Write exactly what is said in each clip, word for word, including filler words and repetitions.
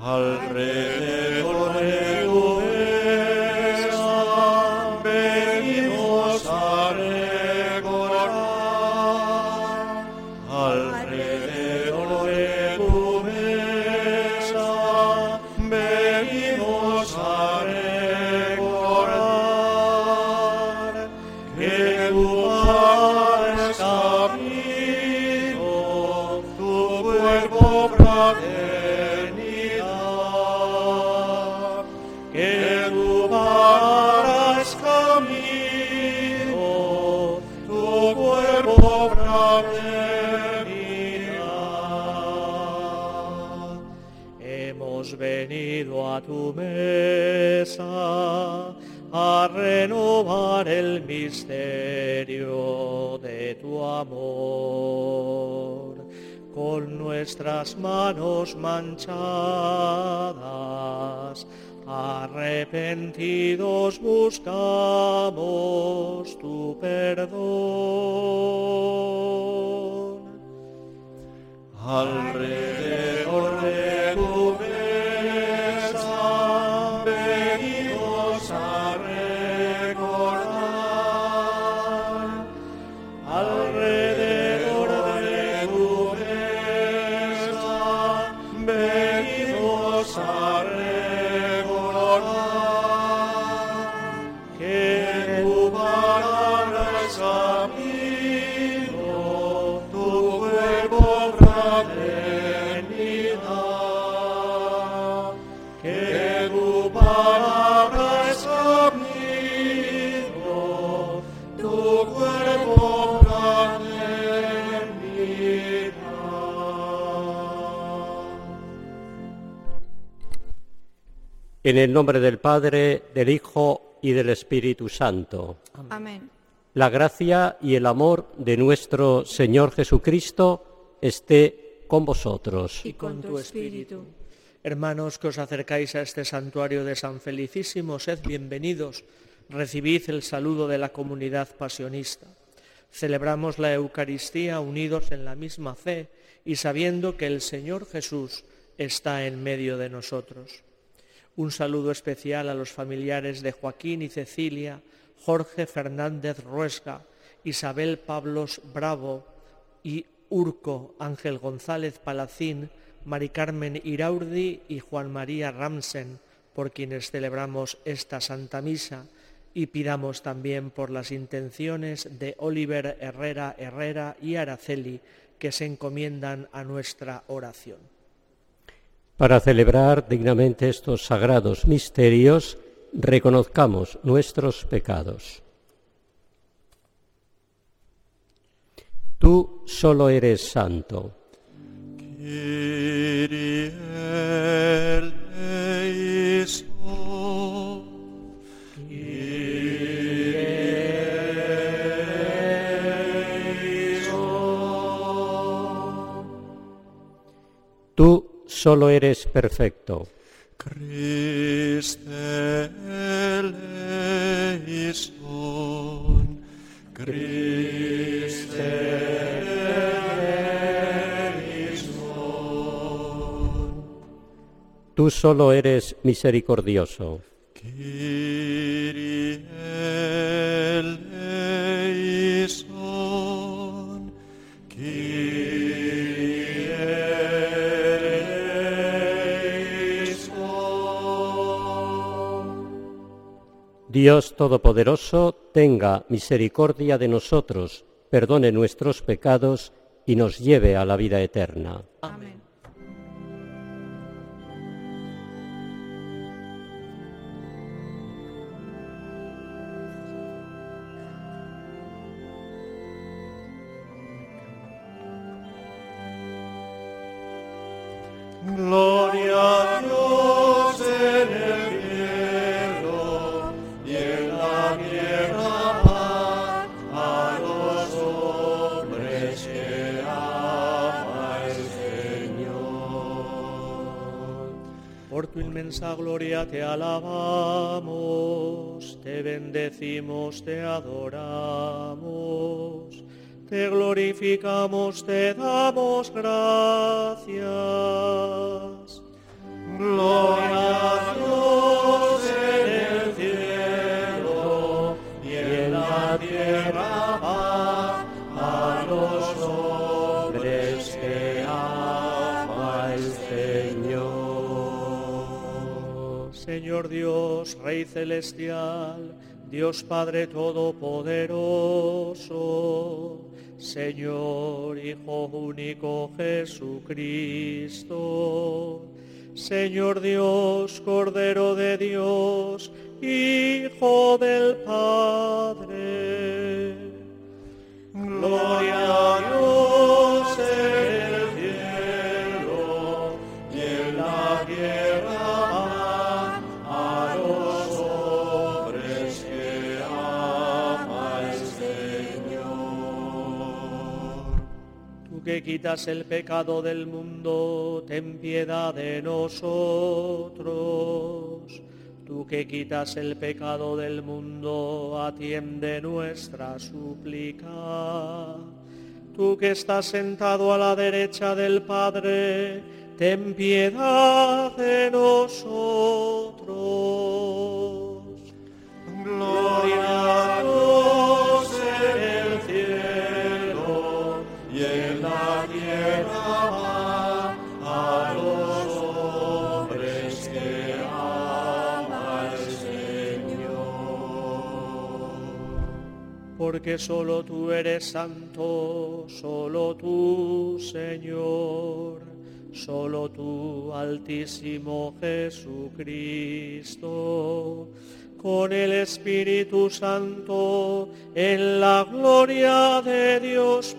Alrededor de tu mesa venimos a recordar. Alrededor de tu mesa venimos a recordar que tu pan es camino, tu cuerpo fraternidad. Que tu palabra es camino, tu cuerpo fraternidad. Hemos venido a tu mesa a renovar el misterio de tu amor. Con nuestras manos manchadas, arrepentidos buscamos tu perdón. Alrededor de tu mesa venimos a recordar. Alrededor de tu mesa venimos a recordar que tu palabra es camino, tu cuerpo fraternidad. Que tu palabra es camino, tu cuerpo fraternidad. En el nombre del Padre, del Hijo y del Espíritu Santo. Amén. La gracia y el amor de nuestro Señor Jesucristo esté con vosotros. Y con tu espíritu. Hermanos que os acercáis a este santuario de San Felicísimo, sed bienvenidos, recibid el saludo de la comunidad pasionista. Celebramos la Eucaristía unidos en la misma fe y sabiendo que el Señor Jesús está en medio de nosotros. Un saludo especial a los familiares de Joaquín y Cecilia, Jorge Fernández Ruesga, Isabel Pablos Bravo y Urco Ángel González Palacín, Mari Carmen Iraurdi y Juan María Ramsen, por quienes celebramos esta Santa Misa, y pidamos también por las intenciones de Oliver Herrera Herrera y Araceli, que se encomiendan a nuestra oración. Para celebrar dignamente estos sagrados misterios, reconozcamos nuestros pecados. Tú solo eres santo. Kyrie eleison, Kyrie eleison. Tú solo eres perfecto. Christe eleison, Christe eleison. Tú solo eres misericordioso. Kyrie eleison, Kyrie eleison. Dios Todopoderoso, tenga misericordia de nosotros, perdone nuestros pecados y nos lleve a la vida eterna. Amén. Gloria a Dios en el cielo y en la tierra paz a los hombres que ama el Señor. Por tu inmensa gloria te alabamos, te bendecimos, te adoramos. Te glorificamos, te damos gracias. Gloria a Dios en el cielo y en la tierra paz a los hombres que ama el Señor. Señor Dios, Rey celestial, Dios Padre Todopoderoso, Señor Hijo único Jesucristo, Señor Dios, Cordero de Dios, Hijo del Padre. Gloria a Dios en el cielo y en la tierra a los hombres que ama el Señor. Tú que quitas el pecado del mundo, ten piedad de nosotros. Tú que quitas el pecado del mundo, atiende nuestra súplica. Tú que estás sentado a la derecha del Padre, ten piedad de nosotros. Gloria a Dios en el cielo y en la tierra a los hombres que ama el Señor. Porque solo tú eres santo, solo tú, Señor, solo tú, Altísimo Jesucristo, con el Espíritu Santo, en la gloria de Dios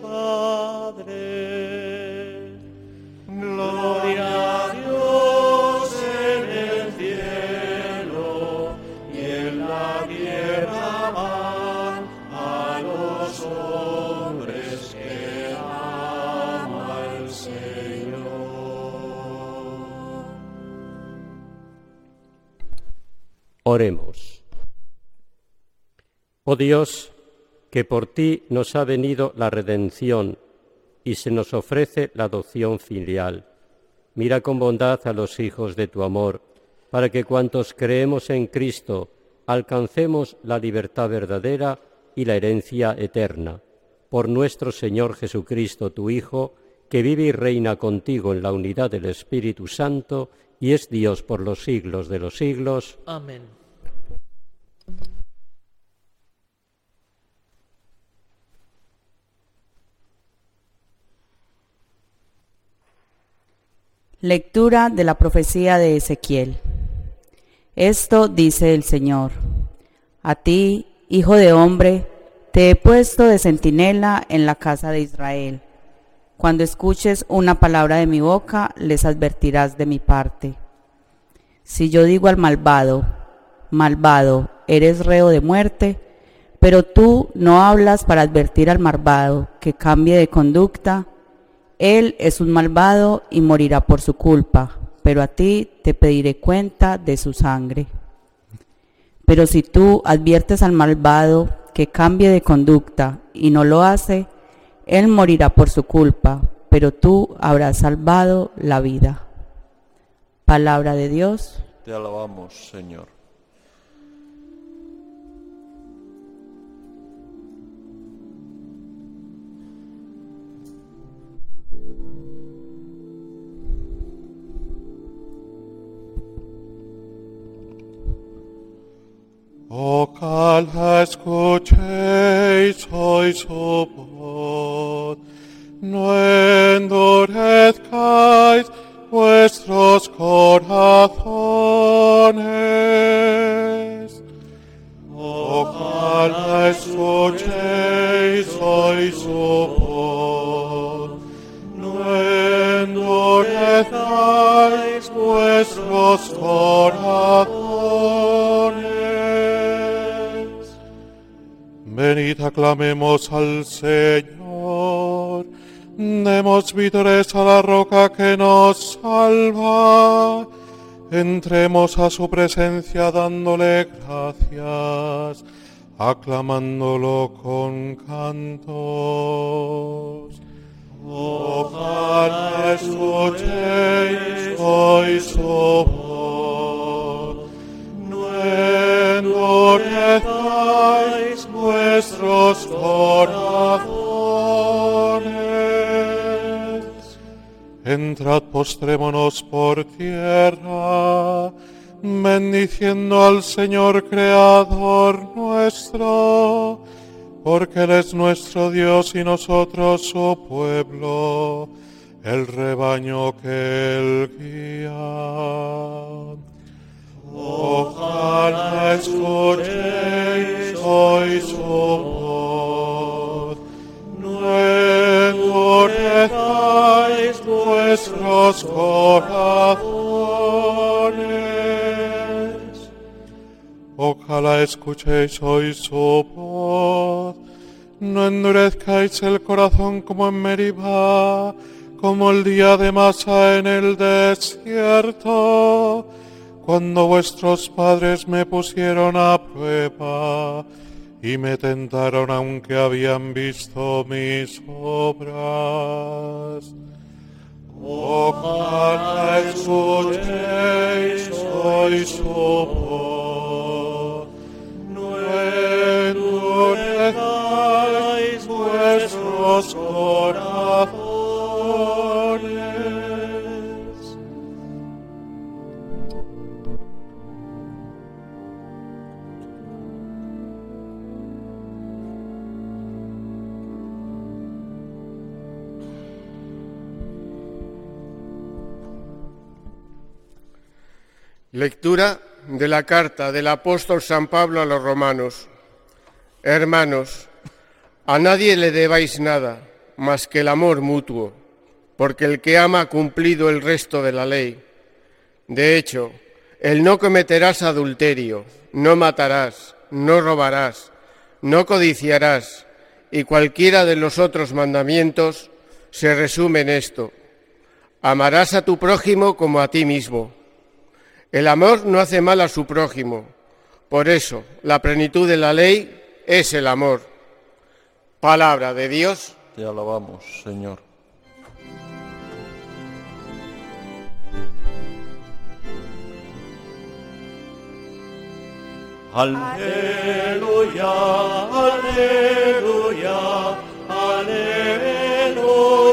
Padre. Gloria a Dios en el cielo y en la tierra a los hombres que ama el Señor. Oremos. Oh Dios, que por ti nos ha venido la redención y se nos ofrece la adopción filial. Mira con bondad a los hijos de tu amor, para que cuantos creemos en Cristo alcancemos la libertad verdadera y la herencia eterna. Por nuestro Señor Jesucristo, tu Hijo, que vive y reina contigo en la unidad del Espíritu Santo y es Dios por los siglos de los siglos. Amén. Lectura de la profecía de Ezequiel. Esto dice el Señor: a ti, hijo de hombre, te he puesto de centinela en la casa de Israel. Cuando escuches una palabra de mi boca, les advertirás de mi parte. Si yo digo al malvado, malvado, eres reo de muerte, pero tú no hablas para advertir al malvado que cambie de conducta, él es un malvado y morirá por su culpa, pero a ti te pediré cuenta de su sangre. Pero si tú adviertes al malvado que cambie de conducta y no lo hace, él morirá por su culpa, pero tú habrás salvado la vida. Palabra de Dios. Te alabamos, Señor. Ojalá escuchéis hoy su voz, no endurezcáis vuestros corazones. Ojalá escuchéis hoy su voz, no endurezcáis vuestros corazones. Venid, aclamemos al Señor, demos vítores a la roca que nos salva, entremos a su presencia dándole gracias, aclamándolo con cantos. Ojalá escuchéis hoy su voz. corazones. Entrad, postrémonos por tierra, bendiciendo al Señor Creador nuestro, porque Él es nuestro Dios y nosotros su pueblo, el rebaño que Él guía. Ojalá escuchéis hoy su voz, no endurezcáis vuestros corazones. Ojalá escuchéis hoy su voz, no endurezcáis el corazón como en Meribá, como el día de Masa en el desierto, cuando vuestros padres me pusieron a prueba y me tentaron aunque habían visto mis obras. Ojalá escuchéis hoy su voz, no endurezcáis vuestros corazones. Lectura de la carta del apóstol San Pablo a los romanos. Hermanos, a nadie le debáis nada más que el amor mutuo, porque el que ama ha cumplido el resto de la ley. De hecho, el no cometerás adulterio, no matarás, no robarás, no codiciarás, y cualquiera de los otros mandamientos se resume en esto: amarás a tu prójimo como a ti mismo. El amor no hace mal a su prójimo. Por eso, la plenitud de la ley es el amor. Palabra de Dios. Te alabamos, Señor. Aleluya, aleluya, aleluya.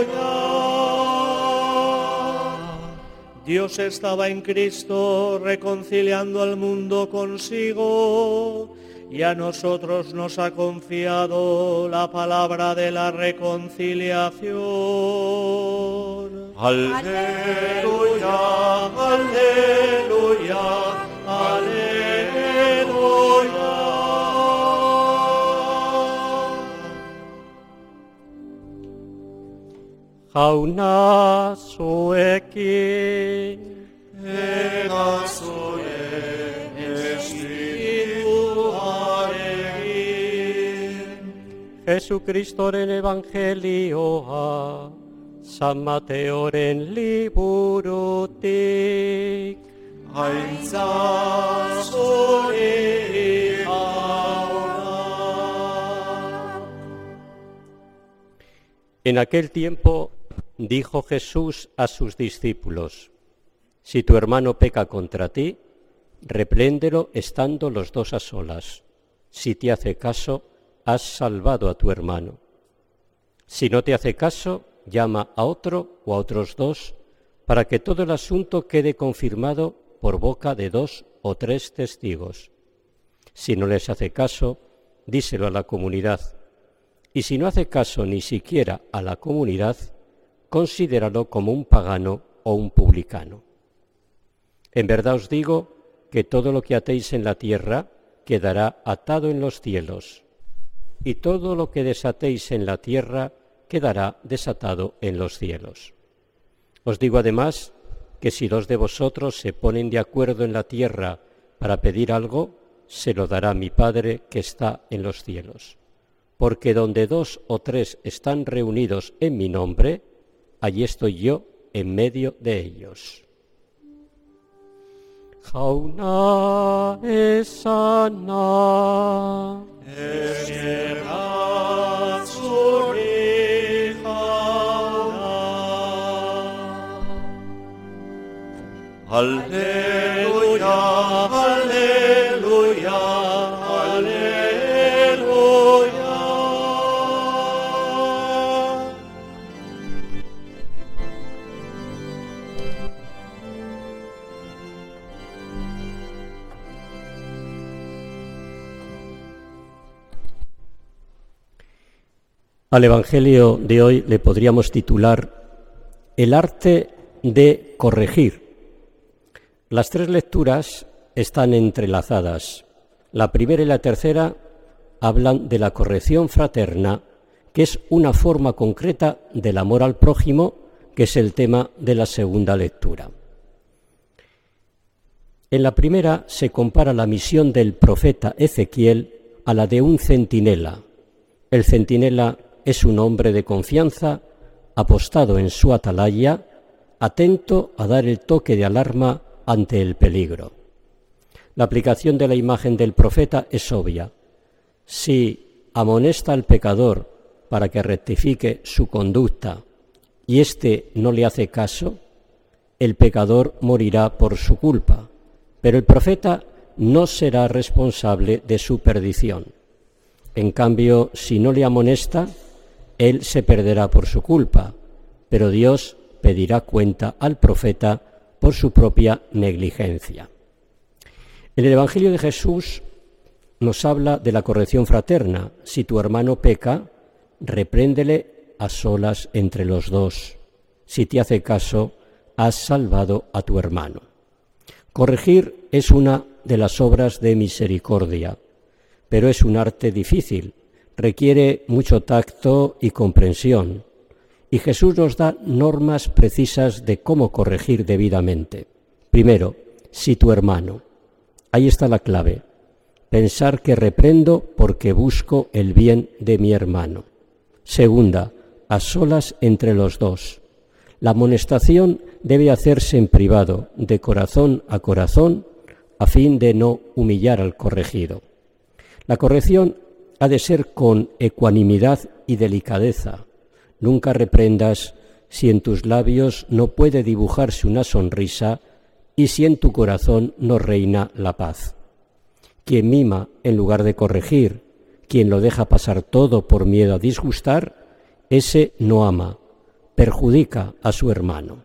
Dios estaba en Cristo reconciliando al mundo consigo, y a nosotros nos ha confiado la palabra de la reconciliación. Aleluya, aleluya, aleluya. Hauna sueki, Ena sue espiritu aregin. Jesucristoren evangelioa, San Mateoren liburutik. Aintza zuri aura. En aquel tiempo dijo Jesús a sus discípulos: si tu hermano peca contra ti, repréndelo estando los dos a solas. Si te hace caso, has salvado a tu hermano. Si no te hace caso, llama a otro o a otros dos, para que todo el asunto quede confirmado por boca de dos o tres testigos. Si no les hace caso, díselo a la comunidad. Y si no hace caso ni siquiera a la comunidad, considéralo como un pagano o un publicano. En verdad os digo que todo lo que atéis en la tierra quedará atado en los cielos, y todo lo que desatéis en la tierra quedará desatado en los cielos. Os digo además que si dos de vosotros se ponen de acuerdo en la tierra para pedir algo, se lo dará mi Padre que está en los cielos. Porque donde dos o tres están reunidos en mi nombre, allí estoy yo en medio de ellos. Jauna esana, Eskerat zuri jauna. Aleluya, aleluya, aleluya. Al Evangelio de hoy le podríamos titular El arte de corregir. Las tres lecturas están entrelazadas. La primera y la tercera hablan de la corrección fraterna, que es una forma concreta del amor al prójimo, que es el tema de la segunda lectura. En la primera se compara la misión del profeta Ezequiel a la de un centinela. El centinela es un hombre de confianza, apostado en su atalaya, atento a dar el toque de alarma ante el peligro. La aplicación de la imagen del profeta es obvia. Si amonesta al pecador para que rectifique su conducta y éste no le hace caso, el pecador morirá por su culpa, pero el profeta no será responsable de su perdición. En cambio, si no le amonesta, él se perderá por su culpa, pero Dios pedirá cuenta al profeta por su propia negligencia. En el Evangelio de Jesús nos habla de la corrección fraterna. Si tu hermano peca, repréndele a solas entre los dos. Si te hace caso, has salvado a tu hermano. Corregir es una de las obras de misericordia, pero es un arte difícil, requiere mucho tacto y comprensión, y Jesús nos da normas precisas de cómo corregir debidamente. Primero, si tu hermano. Ahí está la clave. Pensar que reprendo porque busco el bien de mi hermano. Segunda, a solas entre los dos. La amonestación debe hacerse en privado, de corazón a corazón, a fin de no humillar al corregido. La corrección ha de ser con ecuanimidad y delicadeza. Nunca reprendas si en tus labios no puede dibujarse una sonrisa y si en tu corazón no reina la paz. Quien mima en lugar de corregir, quien lo deja pasar todo por miedo a disgustar, ese no ama, perjudica a su hermano.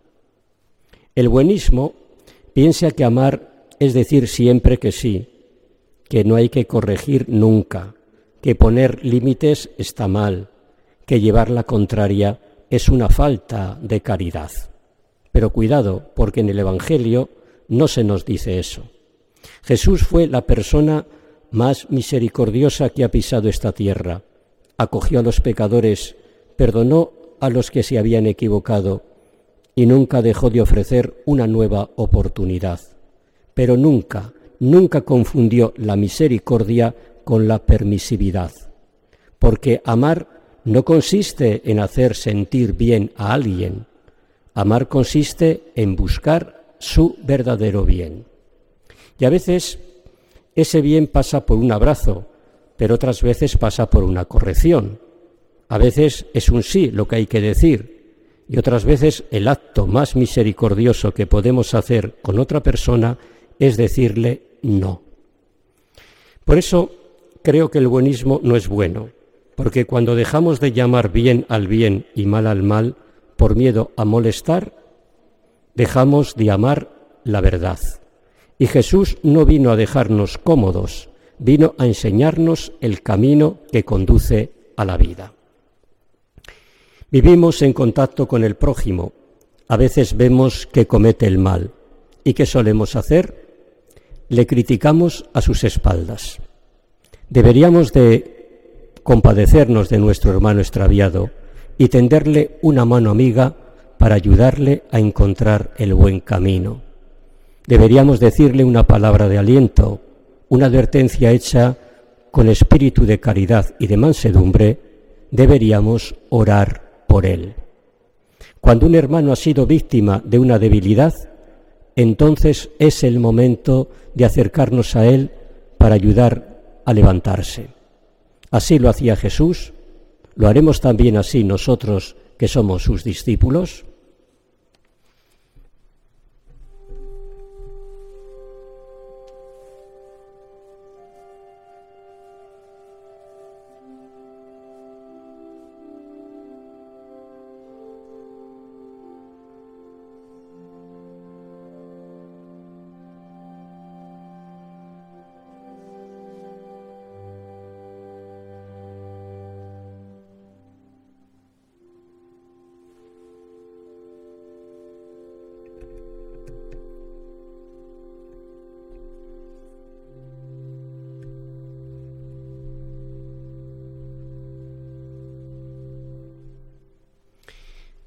El buenismo piensa que amar es decir siempre que sí, que no hay que corregir nunca, que poner límites está mal, que llevar la contraria es una falta de caridad. Pero cuidado, porque en el Evangelio no se nos dice eso. Jesús fue la persona más misericordiosa que ha pisado esta tierra. Acogió a los pecadores, perdonó a los que se habían equivocado y nunca dejó de ofrecer una nueva oportunidad. Pero nunca, nunca confundió la misericordia con la permisividad, porque amar no consiste en hacer sentir bien a alguien. Amar consiste en buscar su verdadero bien. Y a veces ese bien pasa por un abrazo, pero otras veces pasa por una corrección. A veces es un sí lo que hay que decir, y otras veces el acto más misericordioso que podemos hacer con otra persona es decirle no. Por eso creo que el buenismo no es bueno, porque cuando dejamos de llamar bien al bien y mal al mal por miedo a molestar, dejamos de amar la verdad. Y Jesús no vino a dejarnos cómodos, vino a enseñarnos el camino que conduce a la vida. Vivimos en contacto con el prójimo. A veces vemos que comete el mal. ¿Y qué solemos hacer? Le criticamos a sus espaldas. Deberíamos de compadecernos de nuestro hermano extraviado y tenderle una mano amiga para ayudarle a encontrar el buen camino. Deberíamos decirle una palabra de aliento, una advertencia hecha con espíritu de caridad y de mansedumbre. Deberíamos orar por él. Cuando un hermano ha sido víctima de una debilidad, entonces es el momento de acercarnos a él para ayudar a levantarse. Así lo hacía Jesús. ¿Lo haremos también así nosotros que somos sus discípulos?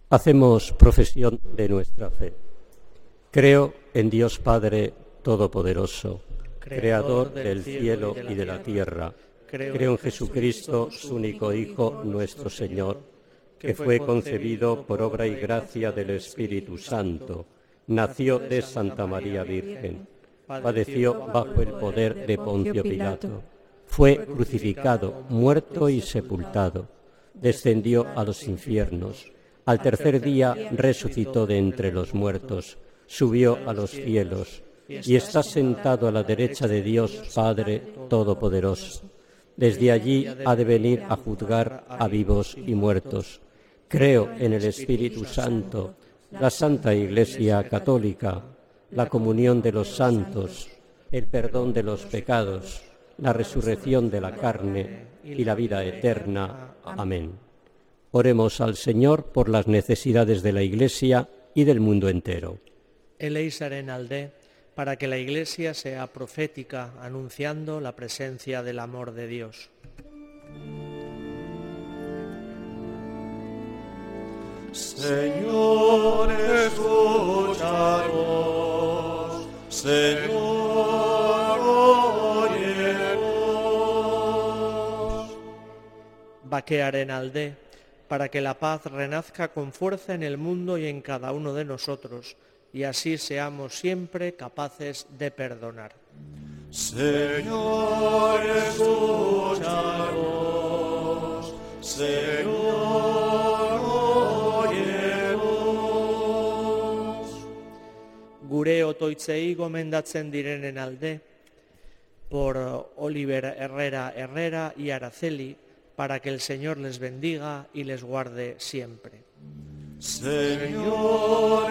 Hacemos profesión de nuestra fe. Creo en Dios Padre Todopoderoso, Creador del cielo y de la tierra. Creo en Jesucristo, su único Hijo, nuestro Señor, que fue concebido por obra y gracia del Espíritu Santo, nació de Santa María Virgen, padeció bajo el poder de Poncio Pilato, fue crucificado, muerto y sepultado, descendió a los infiernos, al tercer día resucitó de entre los muertos, subió a los cielos y está sentado a la derecha de Dios Padre Todopoderoso. Desde allí ha de venir a juzgar a vivos y muertos. Creo en el Espíritu Santo, la Santa Iglesia Católica, la comunión de los santos, el perdón de los pecados, la resurrección de la carne y la vida eterna. Amén. Oremos al Señor por las necesidades de la Iglesia y del mundo entero. Eleisaren alde, para que la Iglesia sea profética, anunciando la presencia del amor de Dios. Señor, escúchanos. Señor, óyenos. Bakearen alde, para que la paz renazca con fuerza en el mundo y en cada uno de nosotros, y así seamos siempre capaces de perdonar. Señor, escúchanos. Señor, óyenos. Gure otoitzei gomendatzen direnen alde, por Oliver Herrera Herrera y Araceli, para que el Señor les bendiga y les guarde siempre. Señor,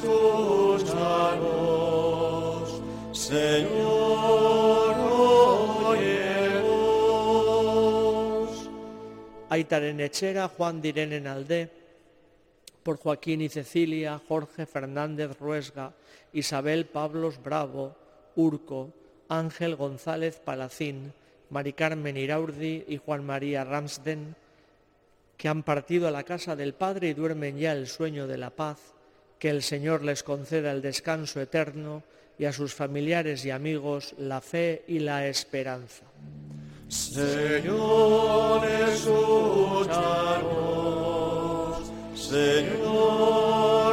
escúchanos. Señor, óyenos. Aitaren etxera Juan direnen alde, por Joaquín y Cecilia, Jorge Fernández Ruesga, Isabel Pablos Bravo, Urco, Ángel González Palacín, Mari Carmen Iraurdi y Juan María Ramsden, que han partido a la casa del Padre y duermen ya el sueño de la paz, que el Señor les conceda el descanso eterno y a sus familiares y amigos la fe y la esperanza. Señor, escúchanos. Señor,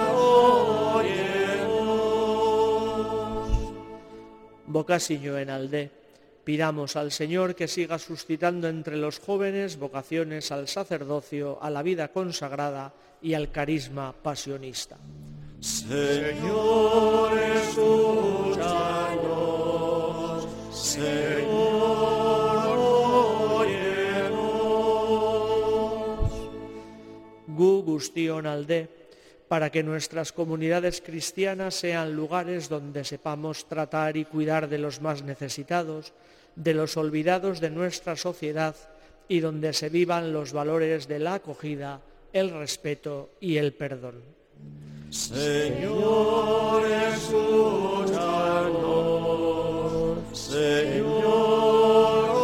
óyenos. Bocasiño en alde, pidamos al Señor que siga suscitando entre los jóvenes vocaciones al sacerdocio, a la vida consagrada y al carisma pasionista. Señor, escúchanos. Señor, óyenos. Gu guztion alde, para que nuestras comunidades cristianas sean lugares donde sepamos tratar y cuidar de los más necesitados, de los olvidados de nuestra sociedad y donde se vivan los valores de la acogida, el respeto y el perdón. Señor, escúchanos. Señor,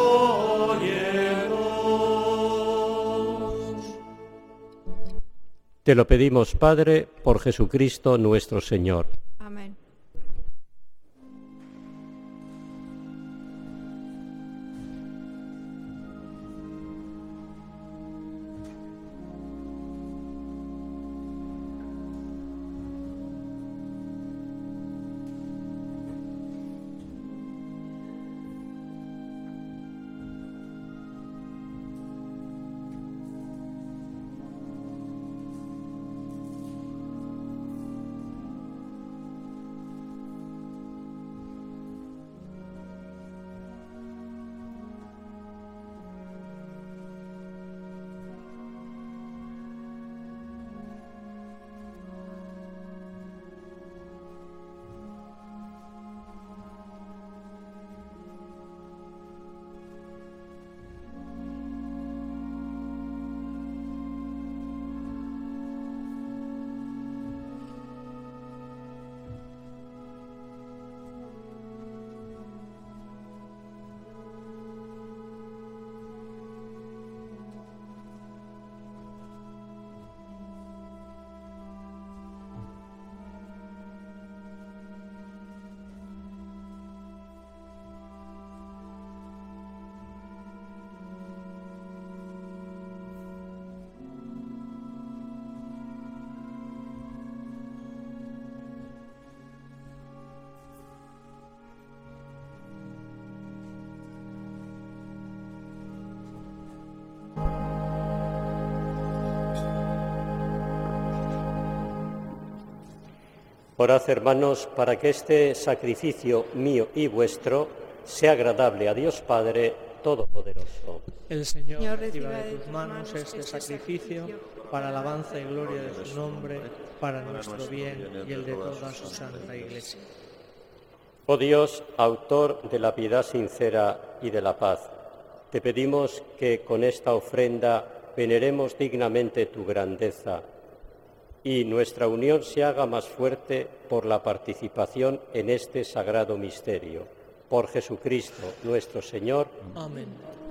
óyenos. Te lo pedimos, Padre, por Jesucristo nuestro Señor. Amén. Orad, hermanos, para que este sacrificio mío y vuestro sea agradable a Dios Padre Todopoderoso. El Señor reciba de tus manos este sacrificio para alabanza y gloria de su nombre, para nuestro bien y el de toda su santa Iglesia. Oh Dios, autor de la piedad sincera y de la paz, te pedimos que con esta ofrenda veneremos dignamente tu grandeza y nuestra unión se haga más fuerte por la participación en este sagrado misterio. Por Jesucristo nuestro Señor. Amén.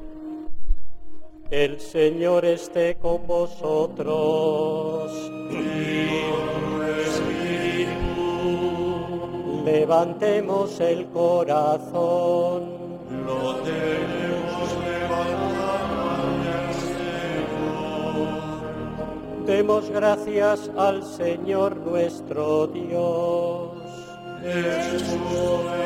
El Señor esté con vosotros. Y con tu espíritu. Levantemos el corazón. Lo tenemos levantado al Señor. Demos gracias al Señor nuestro Dios. Es justo y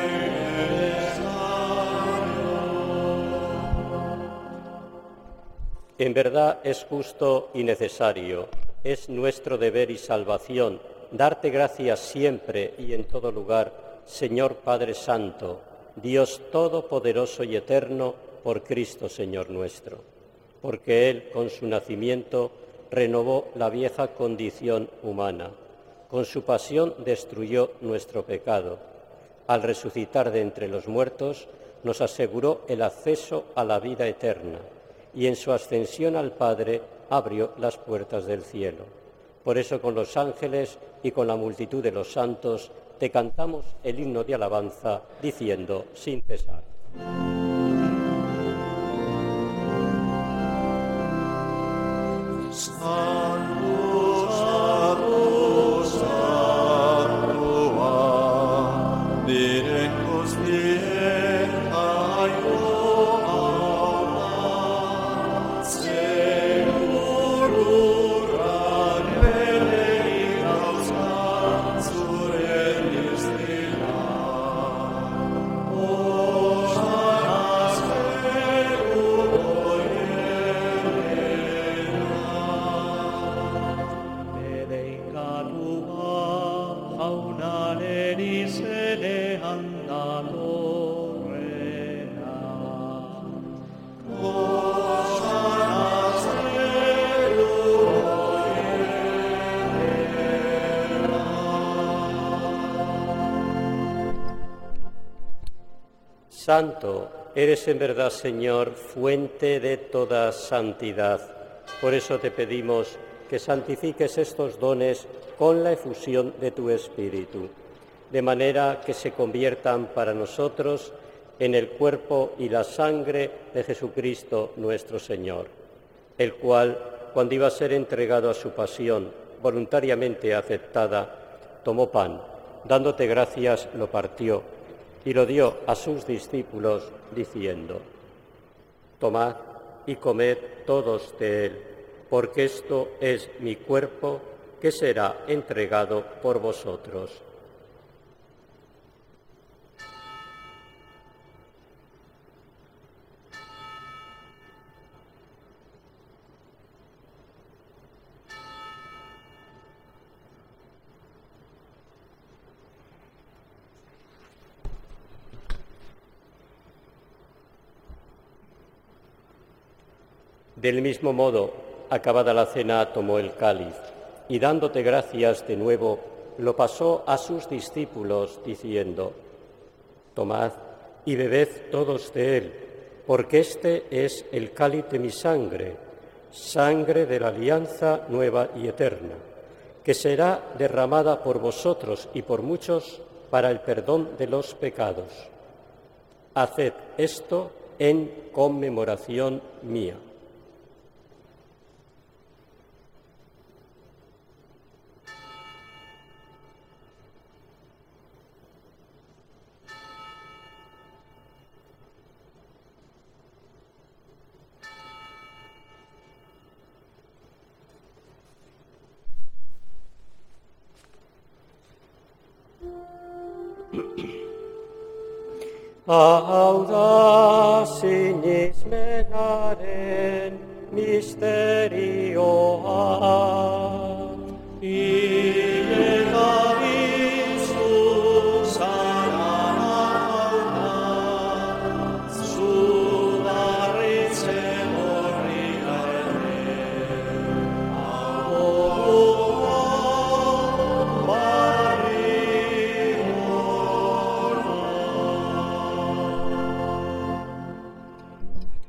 En verdad es justo y necesario, es nuestro deber y salvación, darte gracias siempre y en todo lugar, Señor Padre Santo, Dios Todopoderoso y Eterno, por Cristo Señor nuestro, porque Él, con su nacimiento, renovó la vieja condición humana, con su pasión destruyó nuestro pecado, al resucitar de entre los muertos, nos aseguró el acceso a la vida eterna, y en su ascensión al Padre abrió las puertas del cielo. Por eso con los ángeles y con la multitud de los santos te cantamos el himno de alabanza, diciendo sin cesar. Santo, Santo, Santo, directus dies Santo, eres en verdad, Señor, fuente de toda santidad. Por eso te pedimos que santifiques estos dones con la efusión de tu Espíritu, de manera que se conviertan para nosotros en el cuerpo y la sangre de Jesucristo nuestro Señor, el cual, cuando iba a ser entregado a su pasión, voluntariamente aceptada, tomó pan, dándote gracias, lo partió, y lo dio a sus discípulos, diciendo: tomad y comed todos de él, porque esto es mi cuerpo que será entregado por vosotros. Del mismo modo, acabada la cena, tomó el cáliz y, dándote gracias de nuevo, lo pasó a sus discípulos, diciendo: tomad y bebed todos de él, porque este es el cáliz de mi sangre, sangre de la alianza nueva y eterna, que será derramada por vosotros y por muchos para el perdón de los pecados. Haced esto en conmemoración mía. Audacinis menaren mysterio ad. Ille David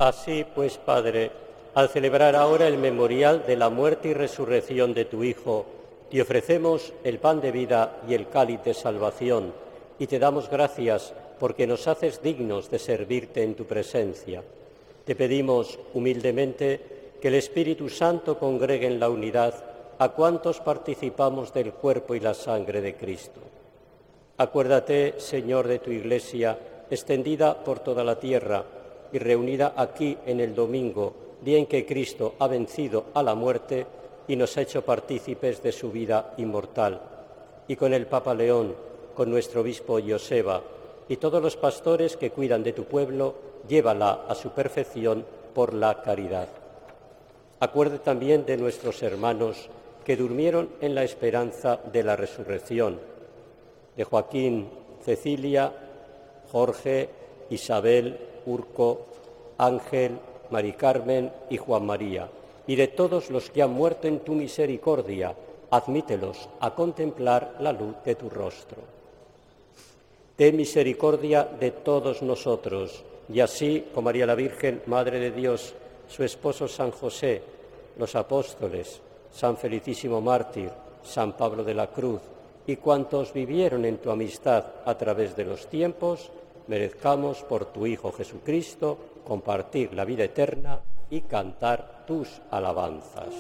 Así pues, Padre, al celebrar ahora el memorial de la muerte y resurrección de tu Hijo, te ofrecemos el pan de vida y el cáliz de salvación, y te damos gracias porque nos haces dignos de servirte en tu presencia. Te pedimos humildemente que el Espíritu Santo congregue en la unidad a cuantos participamos del cuerpo y la sangre de Cristo. Acuérdate, Señor, de tu Iglesia, extendida por toda la tierra y reunida aquí en el domingo, día en que Cristo ha vencido a la muerte y nos ha hecho partícipes de su vida inmortal. Y con el Papa León, con nuestro obispo Joseba y todos los pastores que cuidan de tu pueblo, llévala a su perfección por la caridad. Acuerde también de nuestros hermanos que durmieron en la esperanza de la resurrección, de Joaquín, Cecilia, Jorge, Isabel, Urco, Ángel, Mari Carmen y Juan María, y de todos los que han muerto en tu misericordia, admítelos a contemplar la luz de tu rostro. Ten misericordia de todos nosotros, y así, con María la Virgen, Madre de Dios, su esposo San José, los apóstoles, San Felicísimo Mártir, San Pablo de la Cruz, y cuantos vivieron en tu amistad a través de los tiempos, merezcamos por tu Hijo Jesucristo compartir la vida eterna y cantar tus alabanzas.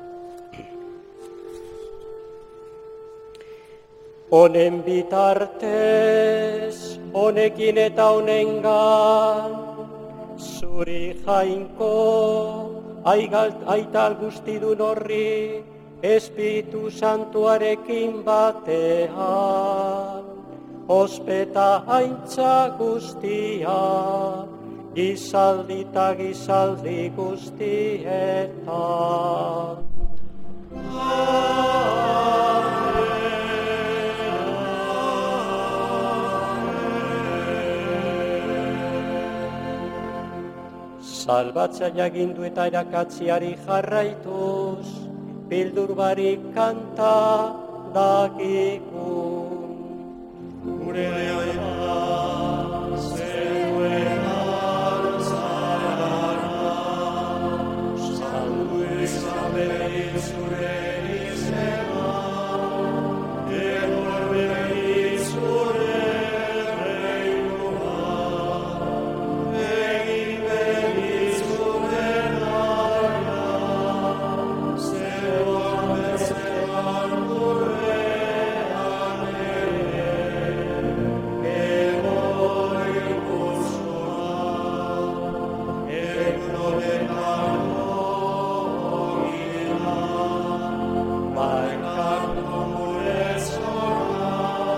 Onen bitartez, honekin eta honengan, zuri jainko, aital guztidun horri, Espiritu Santuarekin batean, ospeta haintza guztia, gizaldi eta gizaldi guztietan. Salbatzea jagindu eta erakatziari jarraituz, bildur barik kanta dakigun. Gure aita, zeuen altzara, saldu izabeli zure izena, egorbegi zure reinua, egin begi zure naia, zegoan bezean gurrean ere, egoa ikusua, egunonetako ogina, baikatu gure zora,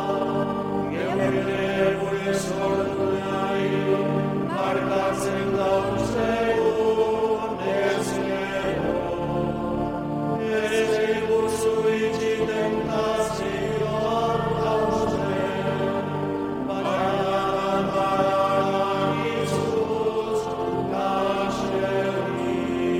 geure gure zorduai, markatzen dauzegun ezero, ez iguzu itxi tentazioan dauzten, baina gara izuz gaxerri.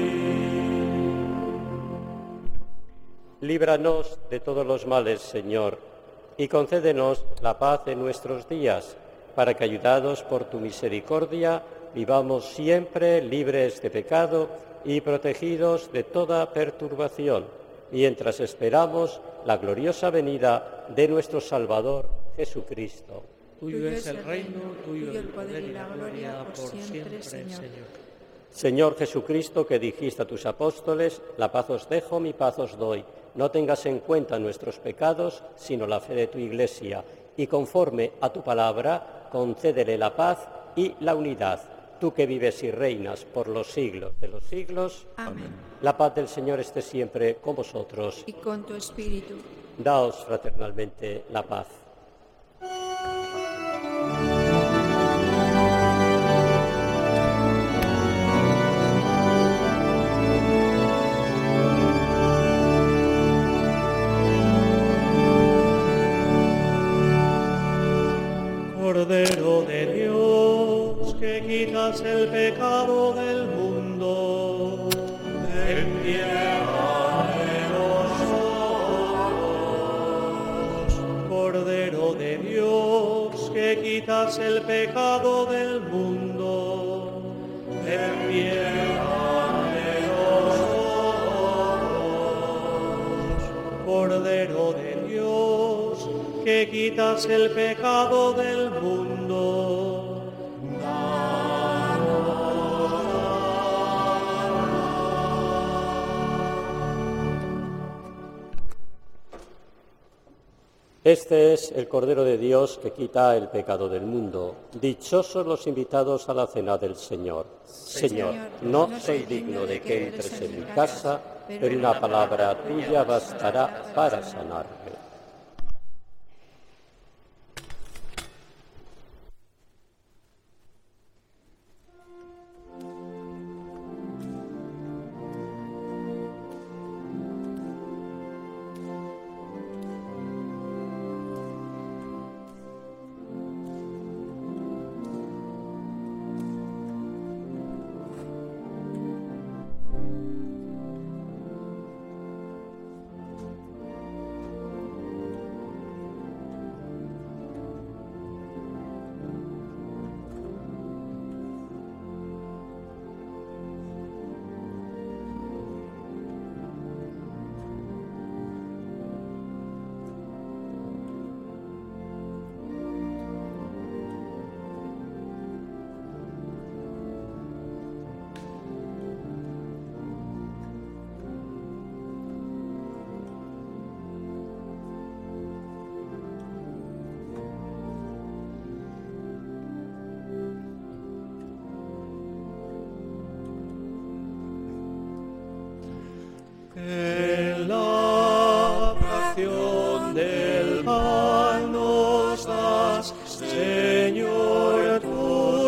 Líbranos de todos los males, Señor, y concédenos la paz en nuestros días, para que, ayudados por tu misericordia, vivamos siempre libres de pecado y protegidos de toda perturbación, mientras esperamos la gloriosa venida de nuestro Salvador Jesucristo. Tuyo es el reino, tuyo el poder y la gloria por siempre, Señor. Señor Jesucristo, que dijiste a tus apóstoles, la paz os dejo, mi paz os doy. No tengas en cuenta nuestros pecados, sino la fe de tu Iglesia, y conforme a tu palabra, concédele la paz y la unidad. Tú que vives y reinas por los siglos de los siglos. Amén. La paz del Señor esté siempre con vosotros. Y con tu espíritu. Daos fraternalmente la paz. Cordero de Dios, que quitas el pecado del mundo, ten piedad de nosotros. Cordero de Dios, que quitas el pecado del mundo, ten ten piedad de nosotros. Cordero de Dios, que quitas el pecado del mundo, Este es el Cordero de Dios que quita el pecado del mundo. Dichosos los invitados a la cena del Señor. Señor, no soy digno de que entres en mi casa, pero una palabra tuya bastará para sanarme. en la oración del pan nos das, Señor, tu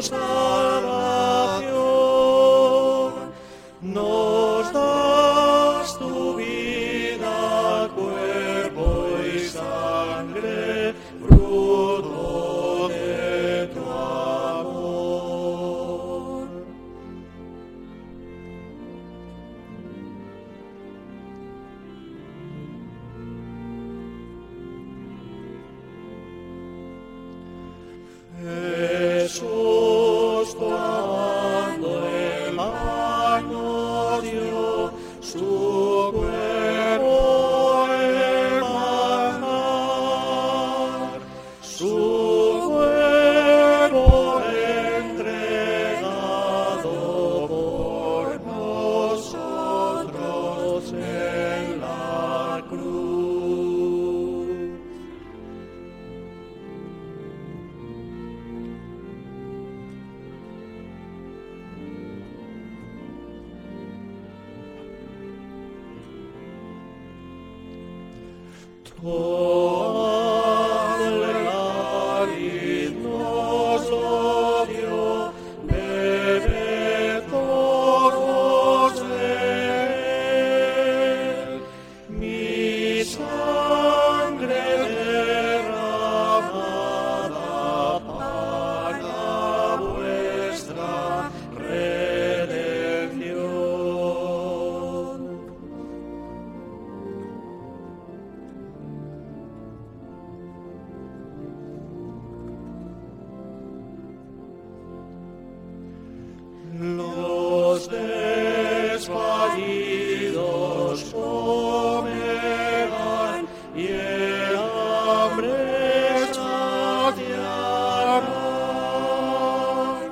salvación. Nos das tu vida, cuerpo y sangre, fruto de tu amor. Jesús, tomando el pan, nos dio su cuerpo hermanar, su cuerpo entregado por nosotros en la cruz. Tomad el cáliz, nos lo dio, bebed todos de él. Mi sangre derramada para vuestra redención. Los desvalidos comerán y el hambre saciarán.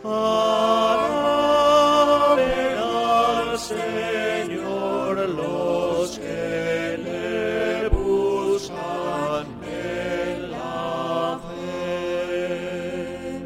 Alaben al Señor los que le buscan en la fe.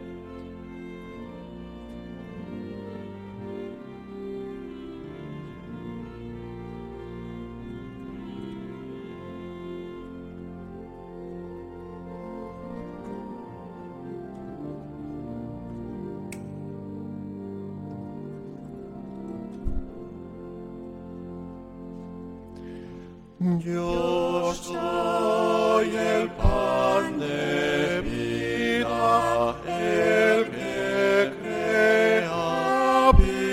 Yo soy el pan de vida, el que crea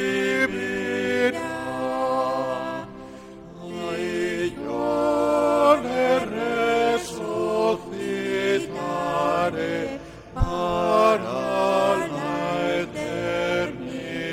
vivirá. Ay, yo le resucitaré para la eternidad.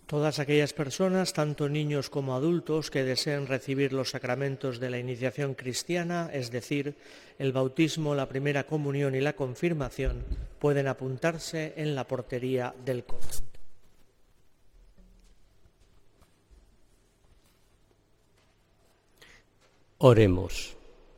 Todas aquellas personas, tanto niños como adultos, que deseen recibir los sacramentos de la iniciación cristiana, es decir, el bautismo, la primera comunión y la confirmación, pueden apuntarse en la portería del convento. Oremos.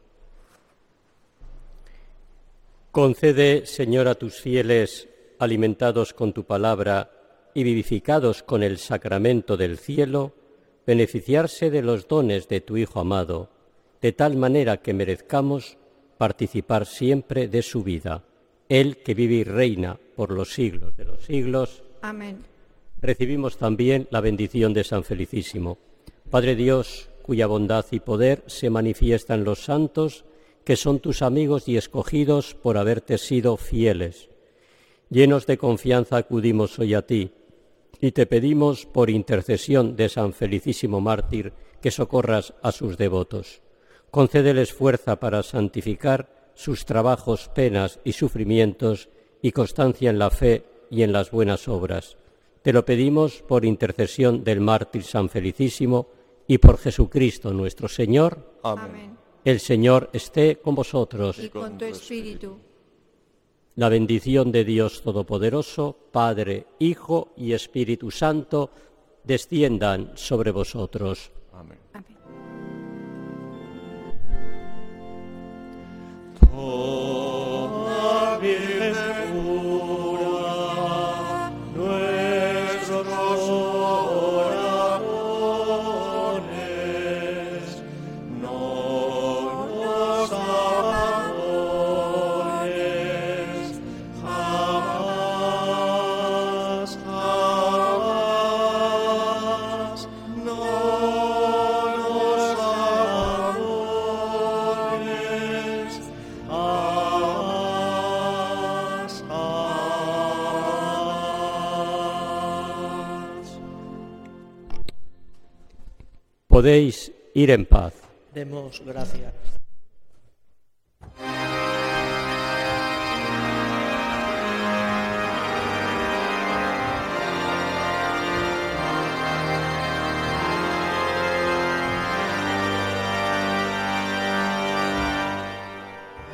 Concede, Señor, a tus fieles, alimentados con tu palabra y vivificados con el sacramento del cielo, beneficiarse de los dones de tu Hijo amado, de tal manera que merezcamos participar siempre de su vida. Él que vive y reina por los siglos de los siglos. Amén. Recibimos también la bendición de San Felicísimo. Padre Dios, cuya bondad y poder se manifiestan los santos, que son tus amigos y escogidos por haberte sido fieles. Llenos de confianza acudimos hoy a ti, y te pedimos por intercesión de San Felicísimo Mártir que socorras a sus devotos. Concédeles fuerza para santificar sus trabajos, penas y sufrimientos y constancia en la fe y en las buenas obras. Te lo pedimos por intercesión del Mártir San Felicísimo y por Jesucristo nuestro Señor. Amén. El Señor esté con vosotros. Y con tu espíritu. La bendición de Dios Todopoderoso, Padre, Hijo y Espíritu Santo, desciendan sobre vosotros. Amén. Amén. Toda Virgen pura, nuestros corazones, no nos abandones jamás, jamás, no nos abandones jamás, jamás. Podéis ir en paz. Demos gracias.